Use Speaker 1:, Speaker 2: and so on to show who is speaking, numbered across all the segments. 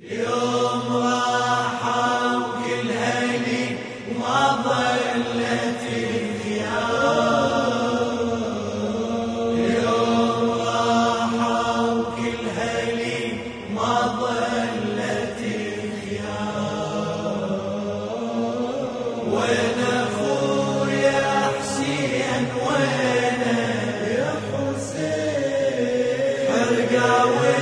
Speaker 1: يوم راحوا كل هلي وما ظلت الخيام. يوم راحوا كل هلي ما ظلت الخيام. وين اخويا حسين وين يا حسين حرقاوي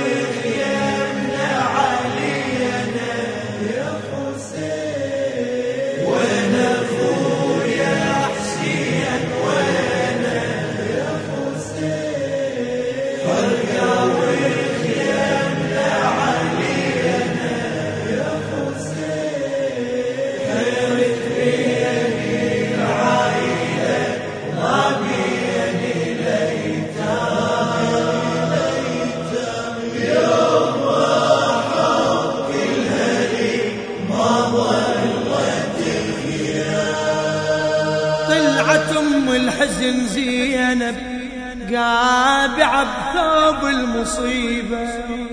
Speaker 1: الحزن زينب قابعة بثوب المصيبة.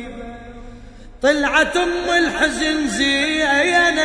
Speaker 1: طلعت الحزن زينب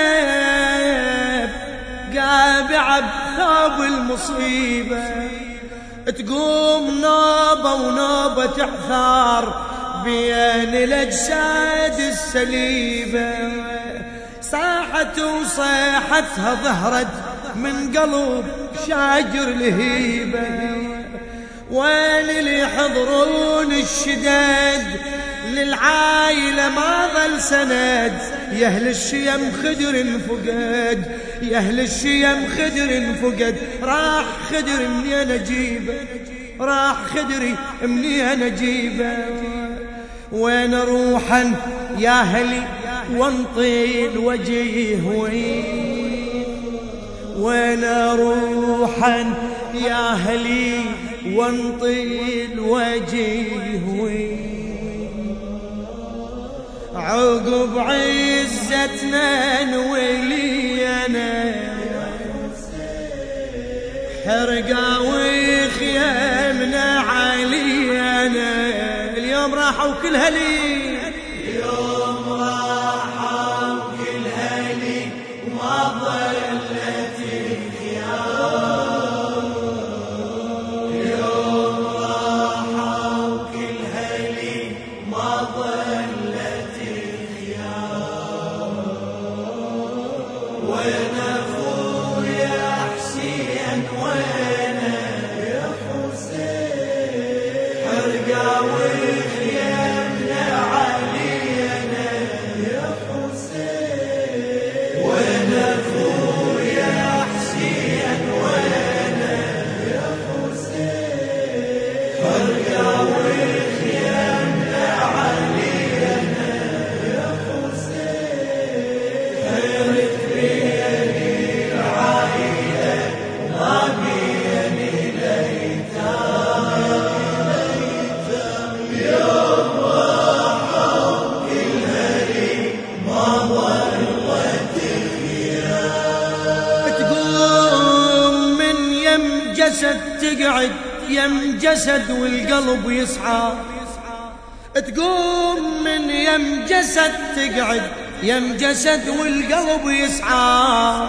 Speaker 1: قابعة بثوب المصيبة. تقوم نوبة ونوبة تعثار بين الأجساد السليبة. صاحت وصيحتها ظهرت من قلب شاجر لهيبة. وين اللي يحضرون الشداد للعايلة ما ظل سند. يا اهل الشيم خدر فقد، يا اهل الشيم خدر فقد. راح خدر منين اجيبه، راح خدري منين اجيبه. وين روحا يا اهلي وانطي الوجيه وين. وين روحا يا اهلي وانطي الوجيه وين. عقب عزتنا نولينا حرقاوي خيامنا علينا. اليوم راحوا كل هلي، اليوم راحوا كل هلي وما ظلت الخيام. اليوم راحوا كل هلي ما ظلت الخيام. وين اخويا حسين وين يا حسين حرقاوي خيامنا علينا يا حسين. وين اخويا حسين وين يا حسين حرقاوي خيامنا علينا يا حسين. حيرت بيني العايلة ما بيني ليتام. يوم راحوا كل هلي ما ظلت الخيام. تقوم من يم جسد تقعد يم جسد والقلب يصحى. تقوم من يم جسد تقعد يم جسد والقلب يسعى.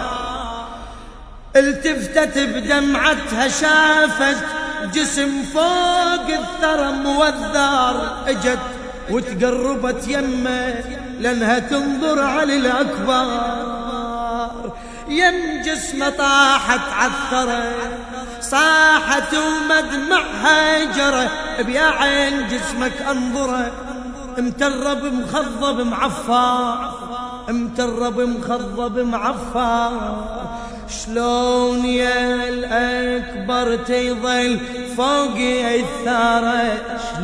Speaker 1: التفتت بدمعتها شافت جسم فوق الثرى موذر. اجت وتقربت يمه لانها تنظر على الاكبر. يم جسمه طاحت عالثرى صاحت ومدمعها جرى. بيا عين جسمك انظره مترب مخضب معفر، مترب مخضب معفر. شلون يا الأكبر تيظل فوق الثرى.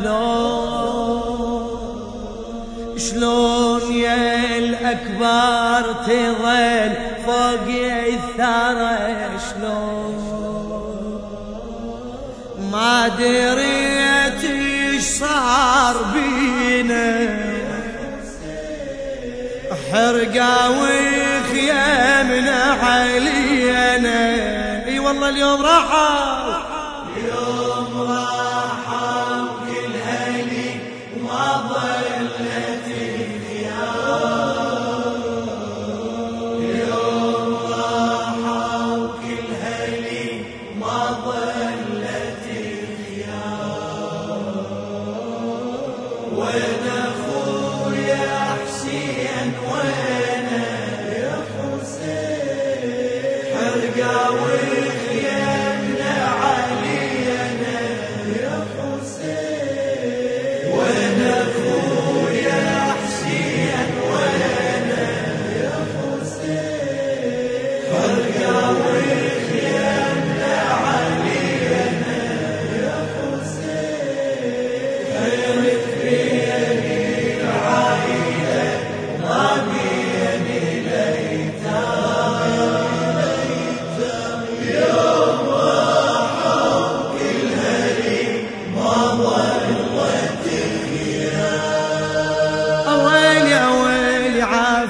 Speaker 1: شلون يا الأكبر تيظل فوق الثرى. شلون ما دريت ايش صار بينا. حرقاوي خيامنا علينا. اي والله اليوم راحوا، اليوم راحوا كل هلي وما ظلت الخيام.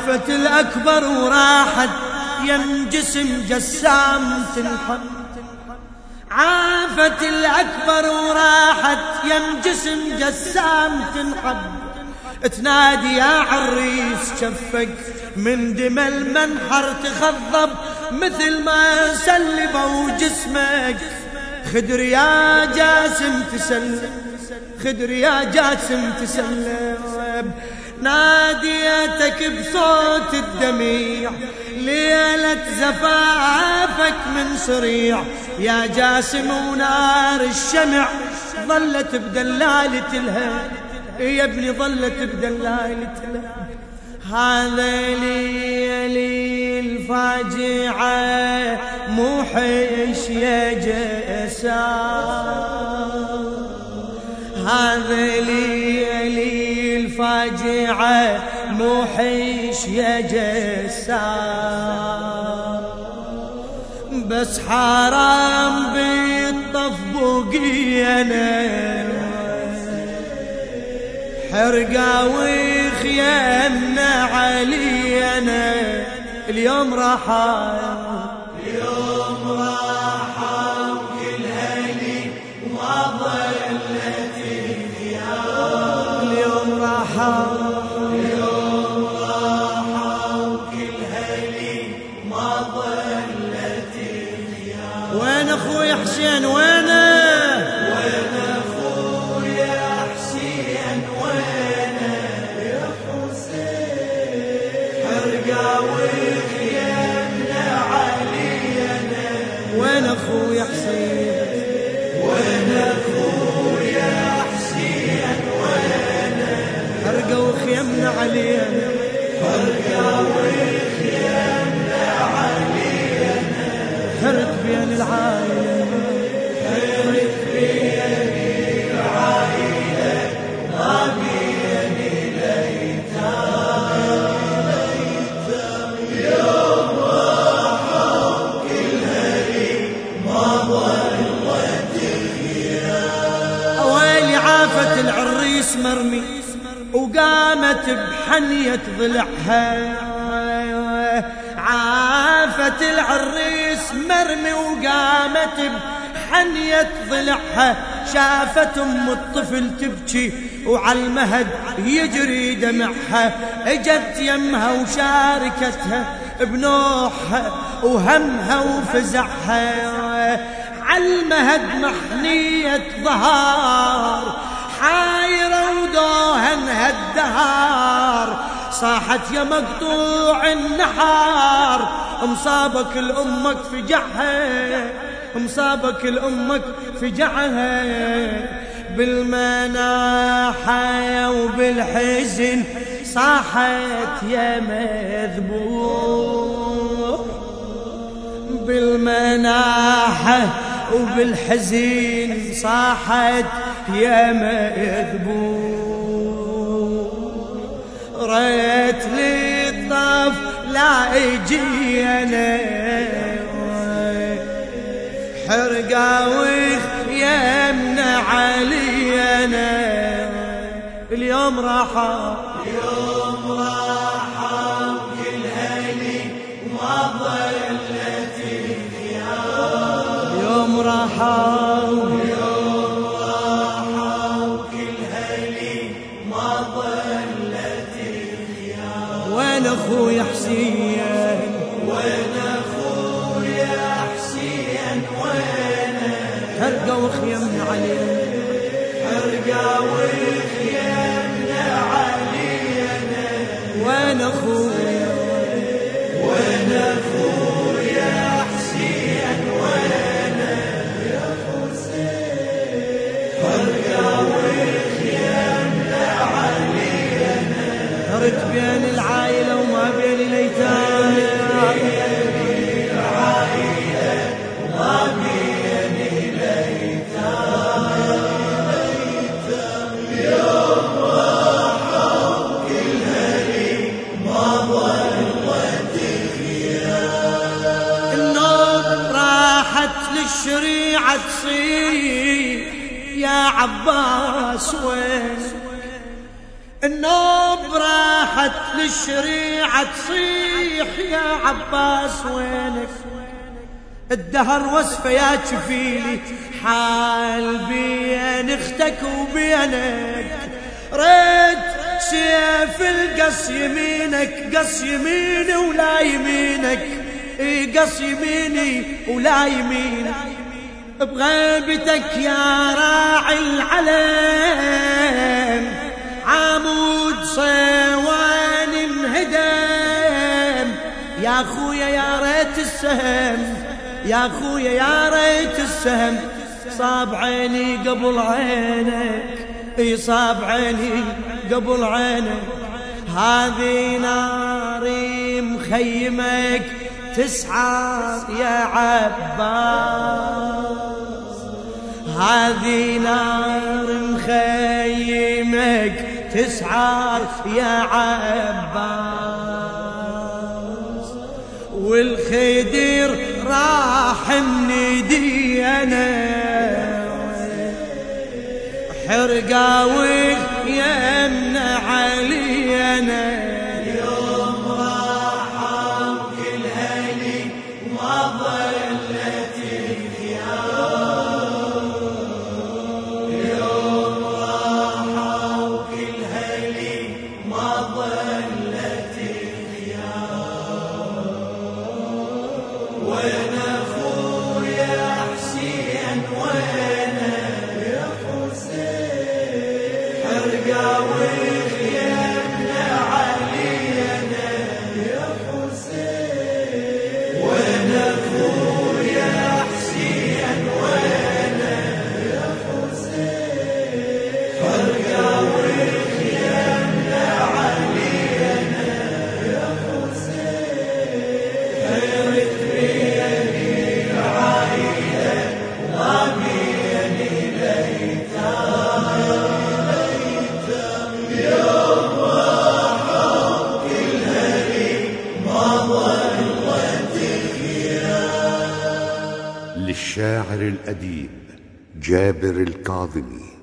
Speaker 1: عافت الأكبر وراحت يم جسم جسام تنحب، عافت الأكبر وراحت يم جسم جسام تنحب، تنادي يا عريس شفك من دم المنحر تخضب مثل ما سلبوا جسمك، خدر يا جاسم تسلب، خدر يا جاسم تسلب، ناديتك بصوت الدميع ليلة زفافك من صريع، يا جاسم ونار الشمع ظلت بدلالة الهب، يا ابني ظلت بدلالة الهب. هذا ليلي الفاجعة موحش يا جسام، هذا ليلي الفاجعة موحش يا جسام، بس حرام بالطف بقينا حرقة وخيامنا علينا، اليوم راحة اليوم راحة وكل هلي وما ظلت الخيام، اليوم راحة اليوم راحة وكل هلي ما ظلت الخيام. وين أخوي حسين وينه؟ وين أخويا حسين وينه يا حسين؟ حرقة وخيامنا علينا، وين أخويا حسين؟ وين أخويا حسين وينه؟ حرقة وخيامنا علينا، حرقة وخيامنا علينا، حرق بين العائلة، حرق بين العائلة، ما بين الأيتام، يوم راحوا كل هلي ما ظلت الخيام. ويلي عافت العريس مرمي وقامت بحنية ضلعها، عافت العريس مرمي وقامت بحنية ضلعها، شافت ام الطفل تبكي وعلى المهد يجري دمعها، اجت يمها وشاركتها بنوحها وهمها وفزعها، على المهد محنية ظهار حايرة ودوها انهدهار، صاحت يا مقطوع النحار مصابك لأمك فجعها، مصابك لأمك فجعها، بالمناحة وبالحزن صاحت يا مذبوح، بالمناحة وبالحزن صاحت يا مذبوح، ريت لي الطف لا يجي انا حرقة وخيامنا علينا، اليوم راحة اليوم راحة وكل هلي وما ظلت الخيام، اليوم راحة اليوم راحة وكل هلي ما ظلت الخيام. وين أخويا حسين؟ وين أخويا حسين وينه؟ حرقة وخيامنا علينا، حرقة وخيامنا علينا، وين أخويا؟ وين أخويا حسين وينه يا حسين؟ حرقة وخيامنا علينا، حرق بين العائلة وما بين الأيتام، الشريعة تصيح يا عباس وين؟ النوب راحت للشريعة تصيح يا عباس وينك؟ الدهر وصفه يا كفيلي حال بين اختك وبينك. ريت سيف القص يمينك، قص يميني ولا يمينك، قص يميني ولا يمينك. بغيبتك يا راعي العلم عمود صوان انهدم. يا خويا يا ريت السهم، يا خويا يا ريت السهم صاب عيني قبل عينك، صاب عيني قبل عينك. هذه ناري مخيمك تسعر يا عباس، هذه نار مخيمك تسعر يا عباس. والخدير راح من ايدي انا حرقاوي يمنع علينا.
Speaker 2: يوم راحوا كل هلي وما ظلت الخيام، يوم راحوا كل هلي ما ظلت الخيام. وين اخويا حسين وين يا حسين؟ حرقاوي يمنع علينا يا حسين. وين اخويا حسين وين يا حسين؟ حرقاوي يمنع علينا يا حسين. حيرت بيني العايلة وما بيني ليتام. يوم راحوا كل هلي ما ظلت الخيام.
Speaker 3: للشاعر الأديب جابر الكاظمي.